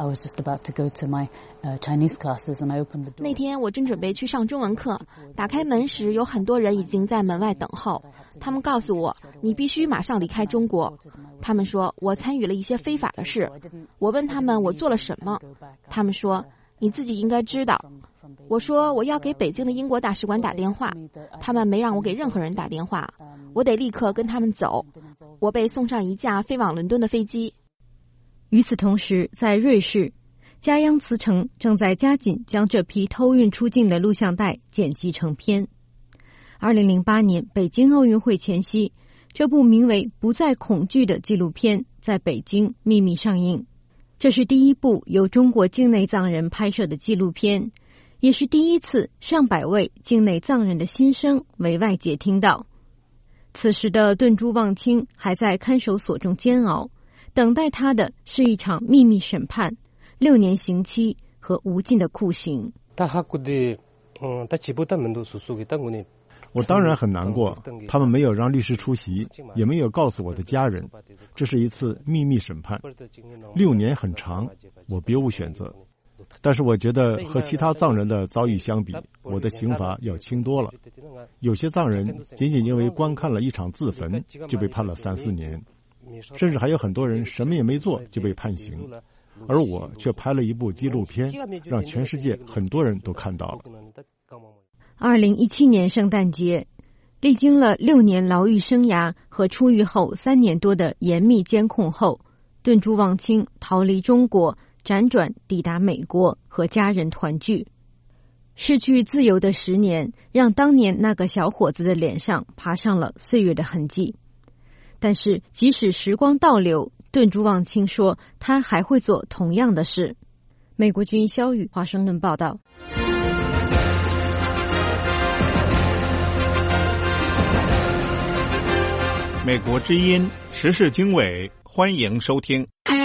那天我正准备去上中文课，打开门时有很多人已经在门外等候。他们告诉我，你必须马上离开中国。他们说我参与了一些非法的事。我问他们我做了什么，他们说你自己应该知道。我说我要给北京的英国大使馆打电话，他们没让我给任何人打电话，我得立刻跟他们走。我被送上一架飞往伦敦的飞机。
与此同时，在瑞士，加央茨城正在加紧将这批偷运出境的录像带剪辑成片。2008年北京奥运会前夕，这部名为《不再恐惧》的纪录片在北京秘密上映。这是第一部由中国境内藏人拍摄的纪录片，也是第一次上百位境内藏人的心声为外界听到。此时的顿珠旺清还在看守所中煎熬，等待他的是一场秘密审判、6年刑期和无尽的酷刑。
我当然很难过，他们没有让律师出席，也没有告诉我的家人，这是一次秘密审判。6年很长，我别无选择。但是我觉得和其他藏人的遭遇相比，我的刑罚要轻多了。有些藏人仅仅因为观看了一场自焚就被判了3、4年，甚至还有很多人什么也没做就被判刑，而我却拍了一部纪录片，让全世界很多人都看到了。
2017年圣诞节，历经了6年牢狱生涯和出狱后3年多的严密监控后，顿珠旺清逃离中国，辗转抵达美国和家人团聚。失去自由的10年，让当年那个小伙子的脸上爬上了岁月的痕迹。但是即使时光倒流，顿珠旺清说他还会做同样的事。美国之音肖宇华盛顿报道。
美国之音时事经纬，欢迎收听。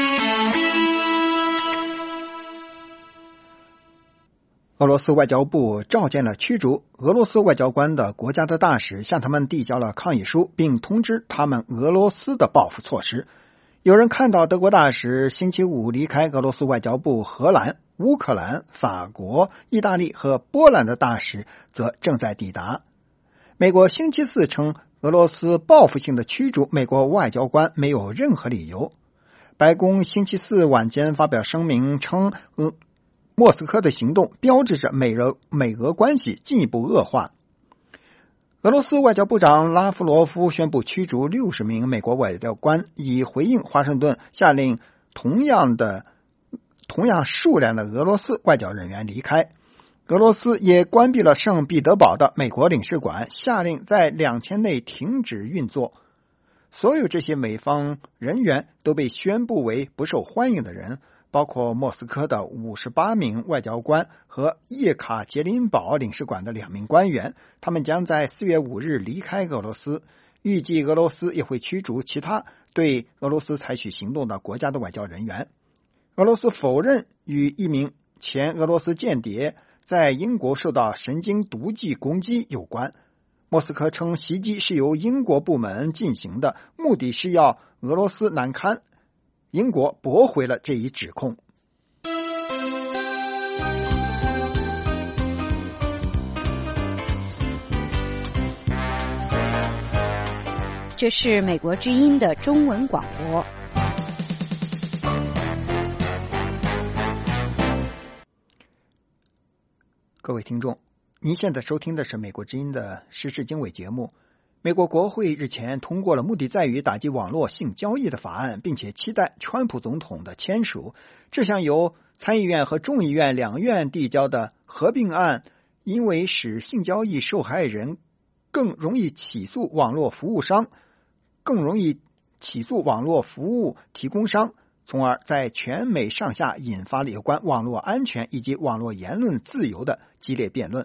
俄罗斯外交部召见了驱逐俄罗斯外交官的国家的大使，向他们递交了抗议书，并通知他们俄罗斯的报复措施。有人看到德国大使星期五离开俄罗斯外交部，荷兰、乌克兰、法国、意大利和波兰的大使则正在抵达。美国星期四称，俄罗斯报复性的驱逐美国外交官没有任何理由。白宫星期四晚间发表声明称，莫斯科的行动标志着美俄关系进一步恶化。俄罗斯外交部长拉夫罗夫宣布驱逐60名美国外交官，以回应华盛顿下令同样数量的俄罗斯外交人员离开。俄罗斯也关闭了圣彼得堡的美国领事馆，下令在2天内停止运作。所有这些美方人员都被宣布为不受欢迎的人，包括莫斯科的58名外交官和叶卡捷琳堡领事馆的2名官员，他们将在4月5日离开俄罗斯。预计俄罗斯也会驱逐其他对俄罗斯采取行动的国家的外交人员。俄罗斯否认与一名前俄罗斯间谍在英国受到神经毒剂攻击有关。莫斯科称袭击是由英国部门进行的，目的是要俄罗斯难堪。英国驳回了这一指控。
这是美国之音的中文广播。
各位听众，您现在收听的是美国之音的时事经纬节目。美国国会日前通过了目的在于打击网络性交易的法案，并且期待川普总统的签署。这项由参议院和众议院2院递交的合并案，因为使性交易受害人更容易起诉网络服务提供商，从而在全美上下引发了有关网络安全以及网络言论自由的激烈辩论。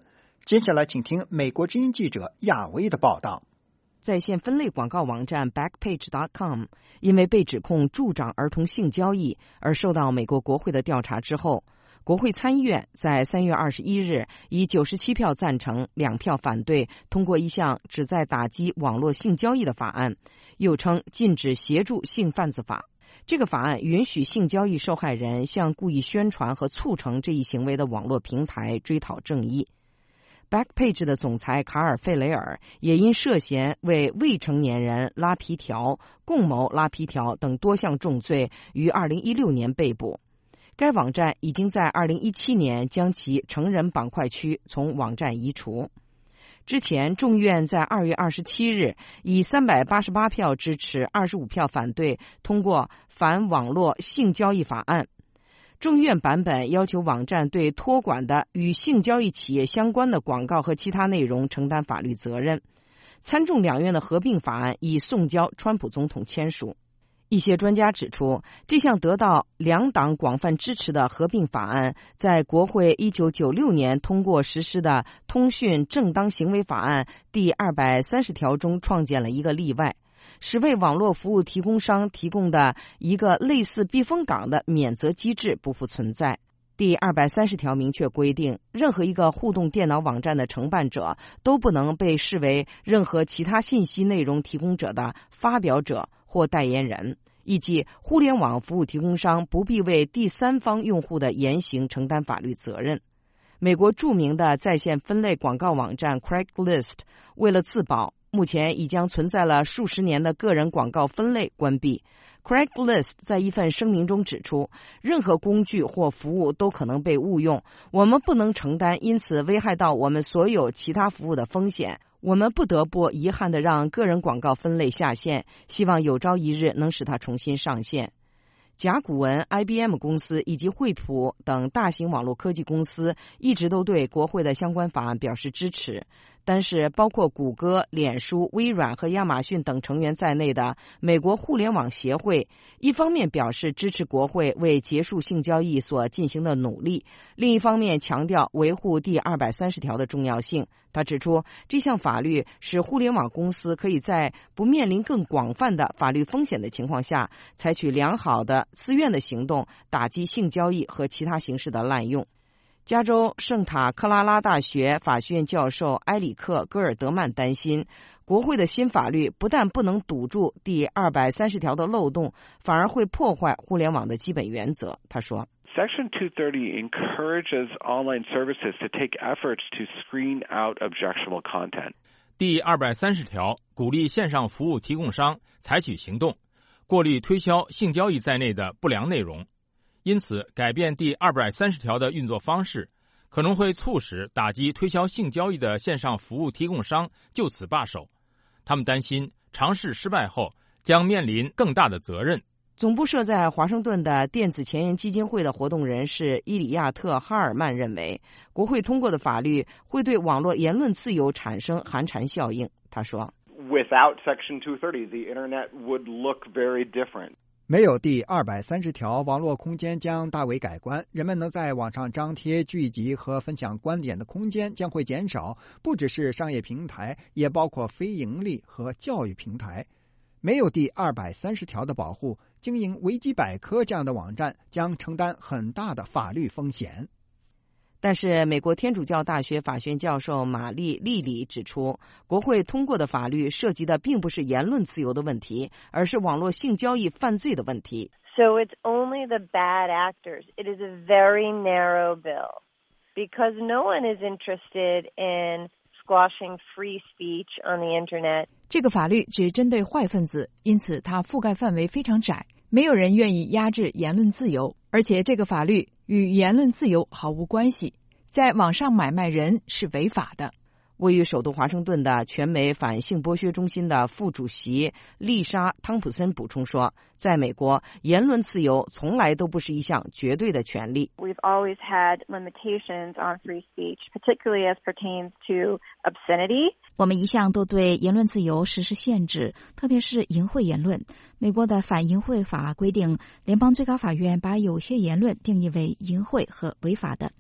接下来请听美国之音记者亚薇的报道。
在线分类广告网站 Backpage.com 因为被指控助长儿童性交易而受到美国国会的调查之后，国会参议院在3月21日以97票赞成、2票反对通过一项旨在打击网络性交易的法案，又称禁止协助性贩子法。这个法案允许性交易受害人向故意宣传和促成这一行为的网络平台追讨正义。Backpage 的总裁卡尔·费雷尔也因涉嫌为未成年人拉皮条、共谋拉皮条等多项重罪于2016年被捕。该网站已经在2017年将其成人板块区从网站移除。之前，众议院在2月27日以388票支持、25票反对通过反网络性交易法案。众议院版本要求网站对托管的与性交易企业相关的广告和其他内容承担法律责任。参众两院的合并法案已送交川普总统签署。一些专家指出，这项得到两党广泛支持的合并法案，在国会1996年通过实施的通讯正当行为法案第230条中创建了一个例外，使为网络服务提供商提供的一个类似避风港的免责机制不复存在。第230条明确规定，任何一个互动电脑网站的承办者都不能被视为任何其他信息内容提供者的发表者或代言人，以及互联网服务提供商不必为第三方用户的言行承担法律责任。美国著名的在线分类广告网站 Craigslist 为了自保，目前已将存在了数十年的个人广告分类关闭。Craigslist 在一份声明中指出，任何工具或服务都可能被误用，我们不能承担因此危害到我们所有其他服务的风险。我们不得不遗憾地让个人广告分类下线，希望有朝一日能使它重新上线。甲骨文、IBM 公司以及惠普等大型网络科技公司一直都对国会的相关法案表示支持，但是包括谷歌、脸书、微软和亚马逊等成员在内的美国互联网协会，一方面表示支持国会为结束性交易所进行的努力，另一方面强调维护第230条的重要性。他指出，这项法律使互联网公司可以在不面临更广泛的法律风险的情况下，采取良好的自愿的行动，打击性交易和其他形式的滥用。加州圣塔克拉拉大学法学院教授埃里克·戈尔德曼担心，国会的新法律不但不能堵住第230条的漏洞，反而会破坏互联网的基本原则。他说
Section 230 encourages online services to take efforts to screen out objectionable content.
第230条鼓励线上服务提供商采取行动，过滤推销性交易在内的不良内容。因此，改变第230条的运作方式，可能会促使打击推销性交易的线上服务提供商就此罢手。他们担心尝试失败后将面临更大的责任。
总部设在华盛顿的电子前沿基金会的活动人士伊里亚特·哈尔曼认为，国会通过的法律会对网络言论自由产生寒蝉效应。他说
Without Section 230, the Internet would look very different.
没有第230条，网络空间将大为改观，人们能在网上张贴、聚集和分享观点的空间将会减少，不只是商业平台，也包括非盈利和教育平台。没有第230条的保护，经营维基百科这样的网站将承担很大的法律风险。
但是美国天主教大学法学院教授玛丽·莉里指出，国会通过的法律涉及的并不是言论自由的问题，而是网络性交易犯罪的问题。
So it's only the bad actors. It is a very narrow bill because no one is interested in squashing free speech on the internet.
这个法律只针对坏分子，因此它覆盖范围非常窄，没有人愿意压制言论自由，而且这个法律与言论自由毫无关系。在网上买卖人是违法的。
位于首都华盛顿的全美反性剥削中心的副主席丽莎·汤普森补充说，在美国，言论自由从来都不是一项绝对的权利。
We've always had limitations on free speech, particularly as pertains to obscenity.
我们一向都对言论自由实施限制，特别是淫秽言论。美国的反淫秽法规定，联邦最高法院把有些言论定义为淫秽和违法的。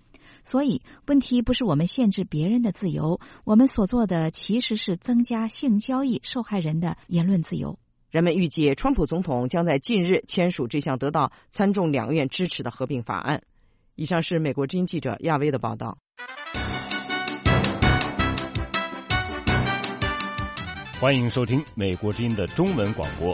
所以问题不是我们限制别人的自由，我们所做的其实是增加性交易受害人的言论自由。
人们预计川普总统将在近日签署这项得到参众两院支持的合并法案。以上是美国之音记者亚薇的报道。
欢迎收听美国之音的中文广播。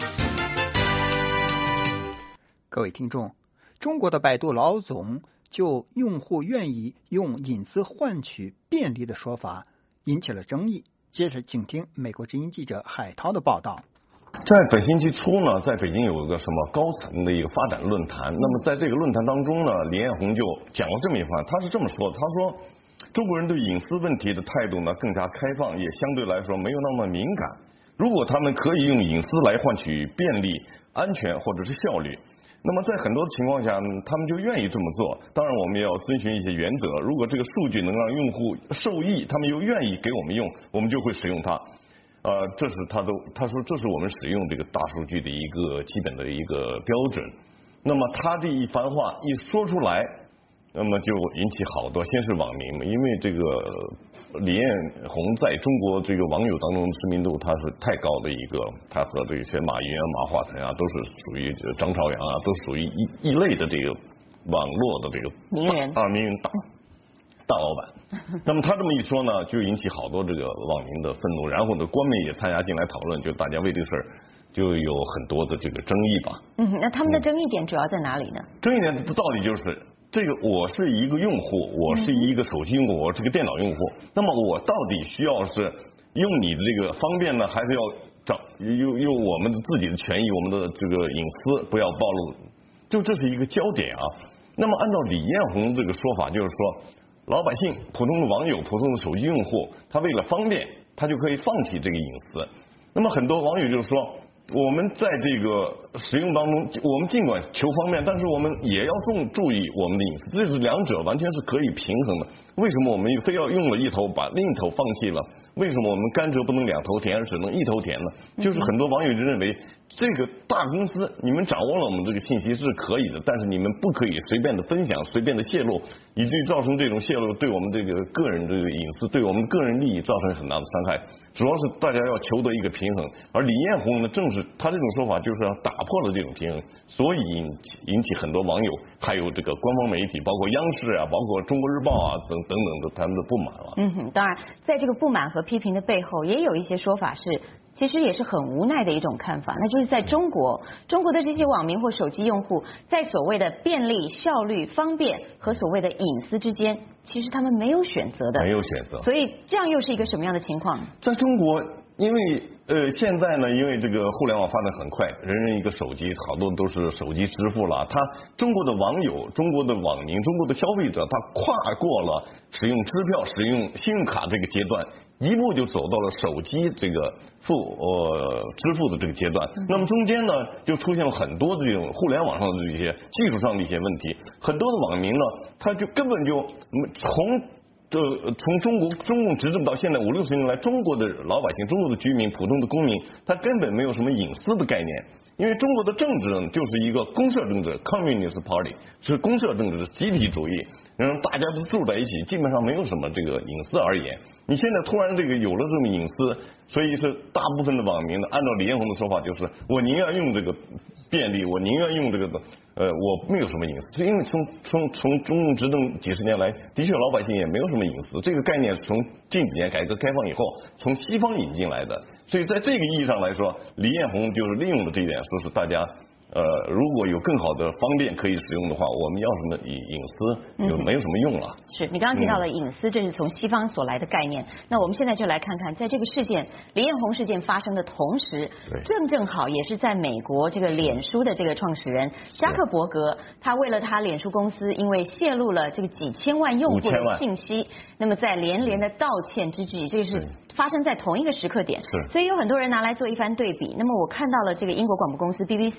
各位听众，中国的百度老总就用户愿意用隐私换取便利的说法引起了争议。接着请听美国之音记者海涛的报道。
在本星期初呢，在北京有一个什么高层的一个发展论坛，那么在这个论坛当中呢，李彦宏就讲了这么一番，他是这么说的，他说中国人对隐私问题的态度呢更加开放，也相对来说没有那么敏感。如果他们可以用隐私来换取便利、安全或者是效率，那么在很多的情况下他们就愿意这么做。当然我们也要遵循一些原则，如果这个数据能让用户受益，他们又愿意给我们用，我们就会使用它。这是他说这是我们使用这个大数据的一个基本的一个标准。那么他这一番话一说出来，那么就引起好多，先是网民嘛，因为这个李彦宏在中国这个网友当中的知名度他是太高的一个，他和这些马云啊、马化腾啊都是属于张朝阳啊，都属于一类的这个网络的这个
名人
大老板。那么他这么一说呢，就引起好多这个网民的愤怒，然后呢，官媒也参加进来讨论，就大家为这个事儿就有很多的这个争议吧。
那他们的争议点主要在哪里呢？
争议点的道理就是这个，我是一个用户，我是一个手机用户，我是个电脑用户，那么我到底需要是用你的这个方便呢，还是要用我们的自己的权益，我们的这个隐私不要暴露？就这是一个焦点啊。那么按照李彦宏这个说法，就是说老百姓、普通的网友、普通的手机用户，他为了方便，他就可以放弃这个隐私。那么很多网友就是说，我们在这个使用当中，我们尽管求方便，但是我们也要注意我们的隐私，这是两者完全是可以平衡的。为什么我们非要用了一头把另一头放弃了？为什么我们甘蔗不能两头甜，而只能一头甜呢？就是很多网友就认为，这个大公司你们掌握了我们这个信息是可以的，但是你们不可以随便的分享、随便的泄露，以至于造成这种泄露对我们这个个人这个隐私、对我们个人利益造成很大的伤害。主要是大家要求得一个平衡，而李彦宏呢，正是他这种说法就是要打破了这种平衡，所以引起很多网友还有这个官方媒体，包括央视啊，包括中国日报啊等等的他们的不满了。
当然，在这个不满和批评的背后，也有一些说法是，其实也是很无奈的一种看法，那就是在中国的这些网民或手机用户，在所谓的便利、效率、方便和所谓的隐私之间，其实他们没有选择的，
没有选择。所
以这样又是一个什么样的情况？
在中国，因为现在呢，因为这个互联网发展很快，人人一个手机，好多都是手机支付了。中国的网友、中国的网民、中国的消费者，他跨过了使用支票、使用信用卡这个阶段，一步就走到了手机这个支付的这个阶段。那么中间呢，就出现了很多的这种互联网上的这些技术上的一些问题。很多的网民呢，他就根本就从中共执政到现在50-60年来，中国的老百姓、中国的居民、普通的公民，他根本没有什么隐私的概念。因为中国的政治呢，就是一个公社政治 ，Communist Party 是公社政治，集体主义，大家都住在一起，基本上没有什么这个隐私而言。你现在突然这个有了这么隐私，所以是大部分的网民呢，按照李彦宏的说法，就是我宁愿用这个便利，我宁愿用这个我没有什么隐私，因为从中共执政几十年来，的确老百姓也没有什么隐私。这个概念从近几年改革开放以后，从西方引进来的。所以在这个意义上来说，李彦宏就是利用了这一点，说是大家如果有更好的方便可以使用的话，我们要什么隐私就没有什么用了。
是你刚刚提到了隐私，这是从西方所来的概念。那我们现在就来看看，在这个事件李彦宏事件发生的同时，正好也是在美国这个脸书的这个创始人扎克伯格，他为了他脸书公司因为泄露了这个几千万用户的信息，那么在连连的道歉之际，这个是发生在同一个时刻点，所以有很多人拿来做一番对比。那么我看到了这个英国广播公司 BBC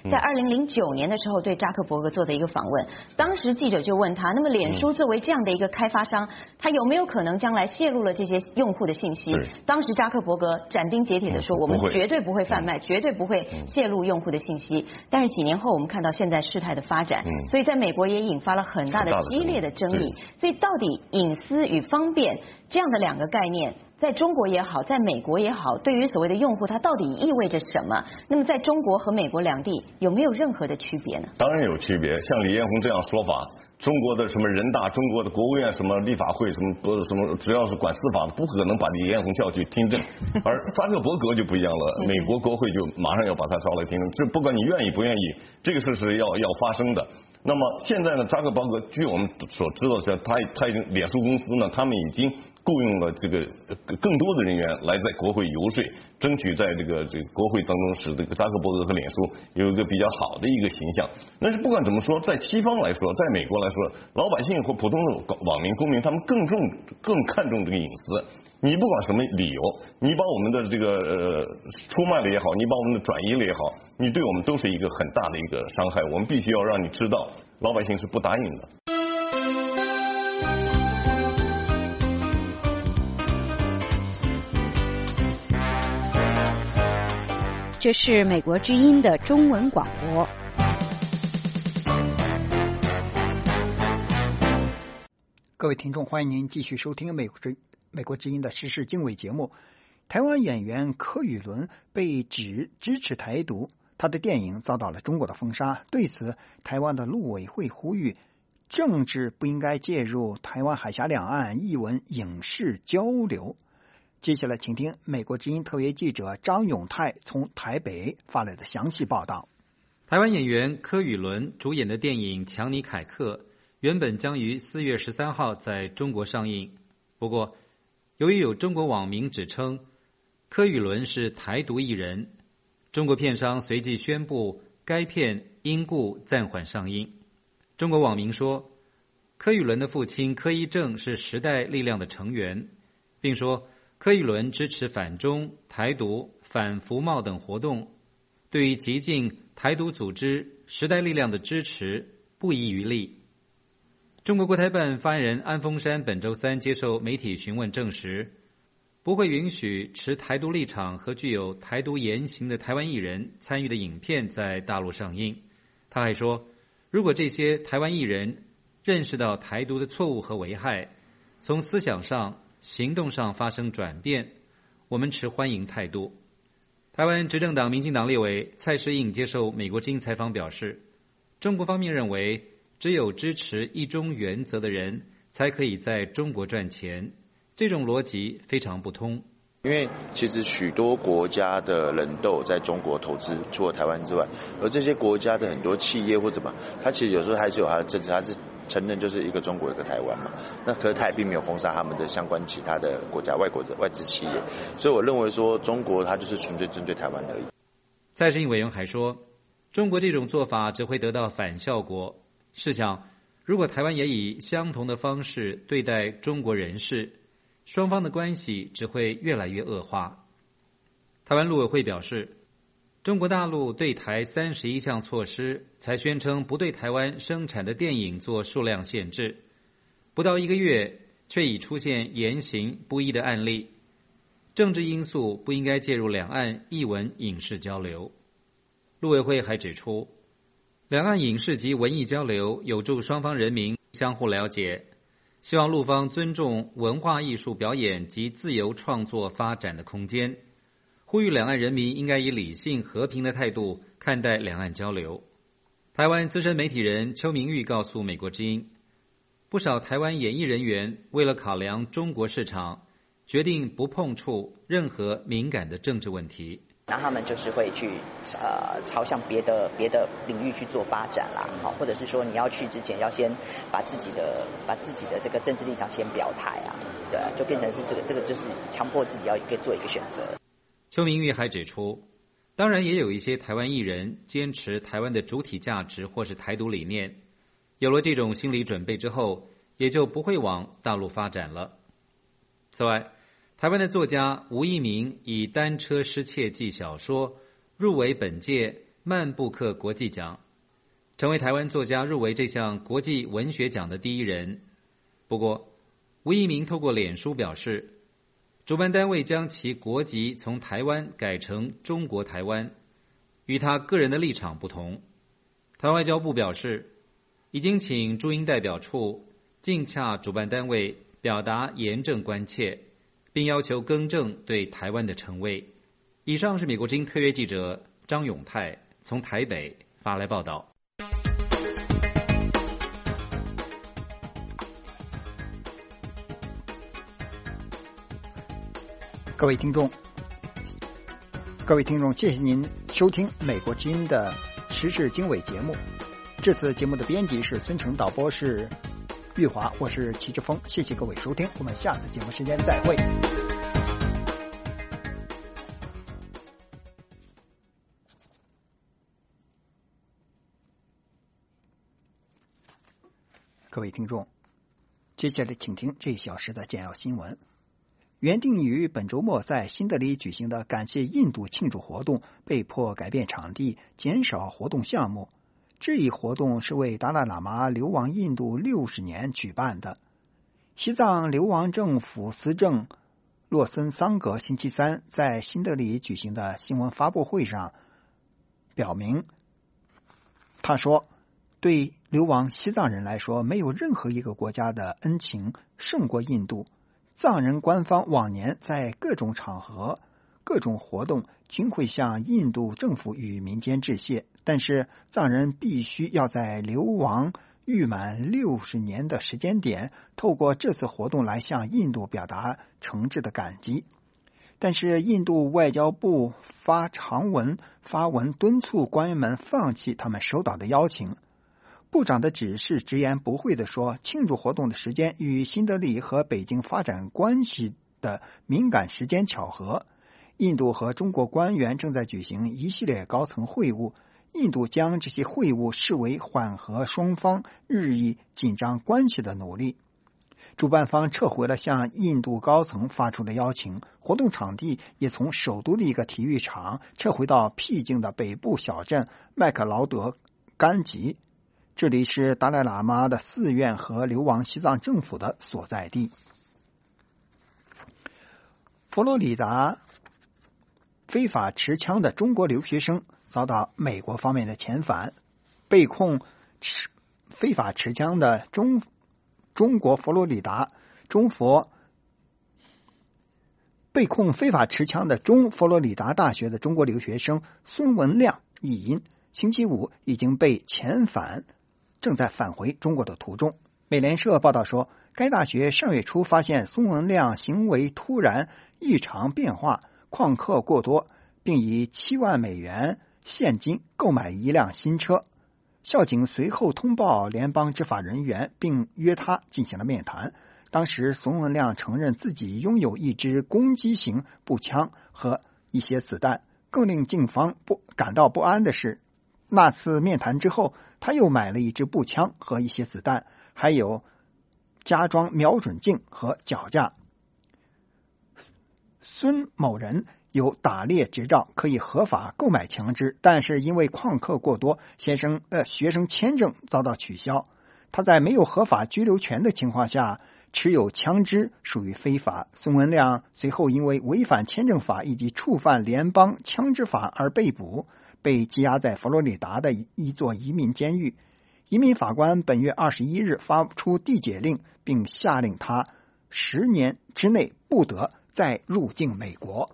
在2009年的时候对扎克伯格做的一个访问，当时记者就问他，那么脸书作为这样的一个开发商，他有没有可能将来泄露了这些用户的信息？当时扎克伯格斩钉截铁地说，我们绝对不会贩卖，绝对不会泄露用户的信息。但是几年后我们看到现在事态的发展，所以在美国也引发了很大的激烈的争议。所以到底隐私与方便这样的两个概念，在中国也好，在美国也好，对于所谓的用户，它到底意味着什么？那么在中国和美国两地有没有任何的区别呢？
当然有区别。像李彦宏这样说法，中国的什么人大、中国的国务院、什么立法会、什么，只要是管司法的，不可能把李彦宏叫去听证。而扎克伯格就不一样了，美国国会就马上要把他招来听证，这不管你愿意不愿意，这个事是要发生的。那么现在呢，扎克伯格据我们所知道的是，他已经脸书公司呢，他们已经雇佣了这个更多的人员来在国会游说，争取在这个国会当中使这个扎克伯格和脸书有一个比较好的一个形象。但是不管怎么说，在西方来说，在美国来说，老百姓或普通的网民公民，他们更看重这个隐私。你不管什么理由，你把我们的这个出卖了也好，你把我们的转移了也好，你对我们都是一个很大的一个伤害。我们必须要让你知道，老百姓是不答应的。
这是美国之音的中文广播。
各位听众，欢迎您继续收听美国之音的时事经纬节目。台湾演员柯宇伦被指支持台独，他的电影遭到了中国的封杀。对此，台湾的陆委会呼吁政治不应该介入台湾海峡两岸艺文影视交流。接下来请听美国之音特约记者张永泰从台北发来的详细报道。
台湾演员柯宇伦主演的电影《强尼凯克》原本将于4月13号在中国上映，不过由于有中国网民指称柯宇伦是台独艺人，中国片商随即宣布该片因故暂缓上映。中国网民说，柯宇伦的父亲柯一正是时代力量的成员，并说柯宇伦支持反中、台独、反服贸等活动，对于激进台独组织时代力量的支持不遗余力。中国国台办发言人安峰山本周三接受媒体询问证实，不会允许持台独立场和具有台独言行的台湾艺人参与的影片在大陆上映。他还说，如果这些台湾艺人认识到台独的错误和危害，从思想上、行动上发生转变，我们持欢迎态度。台湾执政党民进党立委蔡适应接受美国之音采访表示，中国方面认为只有支持一中原则的人才可以在中国赚钱，这种逻辑非常不通。
因为其实许多国家的人都有在中国投资，除了台湾之外，而这些国家的很多企业或怎么，它其实有时候还是有它的政策，它是承认就是一个中国一个台湾嘛。那可是它也并没有封杀他们的相关其他的国家外国的外资企业，所以我认为说中国它就是纯粹针对台湾而已。
蔡适应委员还说，中国这种做法只会得到反效果。试想，如果台湾也以相同的方式对待中国人士，双方的关系只会越来越恶化。台湾陆委会表示，中国大陆对台31项措施才宣称不对台湾生产的电影做数量限制，不到1个月却已出现言行不一的案例。政治因素不应该介入两岸艺文影视交流。陆委会还指出，两岸影视及文艺交流有助双方人民相互了解，希望陆方尊重文化艺术表演及自由创作发展的空间，呼吁两岸人民应该以理性和平的态度看待两岸交流。台湾资深媒体人邱明玉告诉美国之音，不少台湾演艺人员为了考量中国市场，决定不碰触任何敏感的政治问题。
那他们就是会去朝向别的领域去做发展啦，好，或者是说你要去之前要先把自己的这个政治立场先表态啊，对，就变成是这个就是强迫自己要做一个选择。
邱明玉还指出，当然也有一些台湾艺人坚持台湾的主体价值或是台独理念，有了这种心理准备之后，也就不会往大陆发展了。此外，台湾的作家吴一鸣以《单车失窃记》小说入围本届曼布克国际奖，成为台湾作家入围这项国际文学奖的第一人。不过，吴一鸣透过脸书表示，主办单位将其国籍从台湾改成中国台湾，与他个人的立场不同。台湾外交部表示，已经请驻英代表处尽洽主办单位，表达严正关切，并要求更正对台湾的称谓。以上是美国之音特约记者张永泰从台北发来报道。
各位听众，谢谢您收听美国之音的时事经纬节目。这次节目的编辑是孙成，导播是玉华，我是齐志峰。谢谢各位收听，我们下次节目时间再会。各位听众，接下来请听这一小时的简要新闻。原定于本周末在新德里举行的感谢印度庆祝活动被迫改变场地，减少活动项目。这一活动是为达赖喇嘛流亡印度60年举办的。西藏流亡政府司政洛森桑格星期三在新德里举行的新闻发布会上表明，他说，对流亡西藏人来说，没有任何一个国家的恩情胜过印度。藏人官方往年在各种场合、各种活动均会向印度政府与民间致谢，但是藏人必须要在流亡逾满60年的时间点，透过这次活动来向印度表达诚挚的感激。但是印度外交部发文敦促官员们放弃他们收到的邀请。部长的指示直言不讳地说，庆祝活动的时间与新德里和北京发展关系的敏感时间巧合。印度和中国官员正在举行一系列高层会晤，印度将这些会晤视为缓和双方日益紧张关系的努力。主办方撤回了向印度高层发出的邀请，活动场地也从首都的一个体育场撤回到僻静的北部小镇麦克劳德甘吉。这里是达赖喇嘛的寺院和流亡西藏政府的所在地。佛罗里达非法持枪的中国留学生遭到美国方面的遣返，被控非法持枪的中国佛罗里达大学的中国留学生孙文亮一因，星期五已经被遣返，正在返回中国的途中。美联社报道说，该大学上月初发现孙文亮行为突然异常变化，旷课过多，并以7万美元现金购买一辆新车。校警随后通报联邦执法人员，并约他进行了面谈。当时孙文亮承认自己拥有一支攻击型步枪和一些子弹。更令警方感到不安的是，那次面谈之后，他又买了一支步枪和一些子弹，还有加装瞄准镜和脚架。孙某人有打猎执照，可以合法购买枪支，但是因为旷课过多，学生签证遭到取消。他在没有合法居留权的情况下持有枪支属于非法。孙文亮随后因为违反签证法以及触犯联邦枪支法而被捕，被羁押在佛罗里达的一座移民监狱。移民法官本月21日发出递解令，并下令他10年之内不得再入境美国。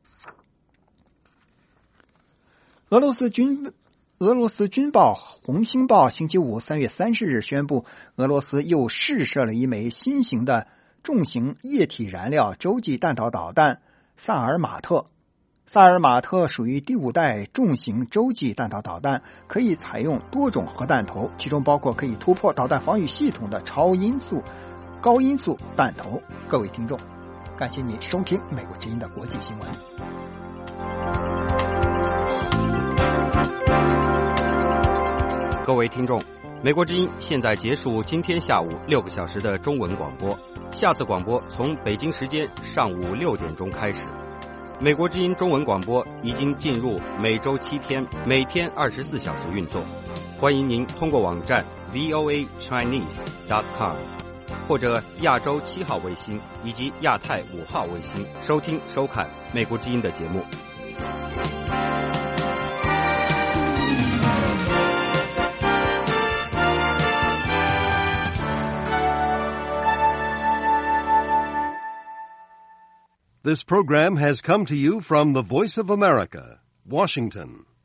俄罗斯军报红星报星期五3月30日宣布，俄罗斯又试射了一枚新型的重型液体燃料洲际弹道导弹萨尔马特。萨尔马特属于第5代重型洲际弹道导弹，可以采用多种核弹头，其中包括可以突破导弹防御系统的高音速弹头。各位听众，感谢你收听美国之音的国际新闻。
各位听众，美国之音现在结束今天下午6个小时的中文广播，下次广播从北京时间上午6点钟开始。 美国之音中文广播已经进入每周7天，每天24小时运作。欢迎您通过网站 voachinese.com 或者亚洲7号卫星以及亚太5号卫星收听收看美国之音的节目。
This program has come to you from the Voice of America, Washington.